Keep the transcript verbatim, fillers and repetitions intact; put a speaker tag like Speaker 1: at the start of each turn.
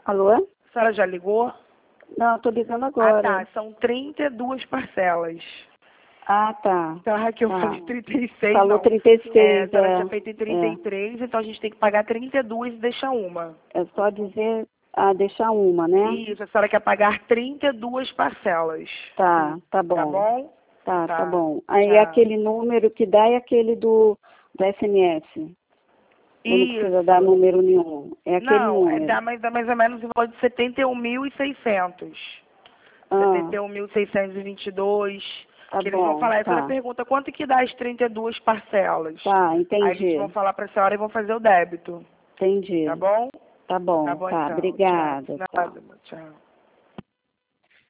Speaker 1: Alô?
Speaker 2: A senhora já ligou?
Speaker 1: Não, tô ligando
Speaker 2: Ah,
Speaker 1: agora.
Speaker 2: tá. São trinta e duas parcelas.
Speaker 1: Ah, tá.
Speaker 2: Então a Raquel
Speaker 1: Tá.
Speaker 2: falou trinta e seis,
Speaker 1: Falou
Speaker 2: não.
Speaker 1: trinta e
Speaker 2: É,
Speaker 1: seis,
Speaker 2: a senhora
Speaker 1: é.
Speaker 2: tinha feito em trinta e três, então a gente tem que pagar trinta e duas e deixar uma.
Speaker 1: É, é só dizer, ah, deixar uma, né?
Speaker 2: Isso, a senhora quer pagar trinta e duas parcelas.
Speaker 1: Tá, tá bom.
Speaker 2: Tá bom?
Speaker 1: Tá, tá,
Speaker 2: Tá.
Speaker 1: bom. Aí
Speaker 2: Tchau.
Speaker 1: aquele número que dá é aquele do, do S M S. Ou não precisa dar
Speaker 2: Isso.
Speaker 1: número nenhum. É aquele
Speaker 2: Não, é,
Speaker 1: número.
Speaker 2: dá, mais, dá mais ou menos em valor de setenta e um mil e seiscentos.
Speaker 1: Ah,
Speaker 2: setenta e um mil seiscentos e vinte e dois.
Speaker 1: tá
Speaker 2: Que eles vão
Speaker 1: bom,
Speaker 2: falar, a senhora
Speaker 1: tá.
Speaker 2: pergunta quanto que dá as trinta e duas parcelas.
Speaker 1: Tá,
Speaker 2: Aí eles
Speaker 1: entendi.
Speaker 2: vão falar para a senhora e vão fazer o débito.
Speaker 1: Entendi.
Speaker 2: Tá bom?
Speaker 1: Tá
Speaker 2: Tá
Speaker 1: bom,
Speaker 2: bom
Speaker 1: tá.
Speaker 2: então.
Speaker 1: Obrigada.
Speaker 2: Tchau.
Speaker 1: Tá.
Speaker 2: Nada, tchau.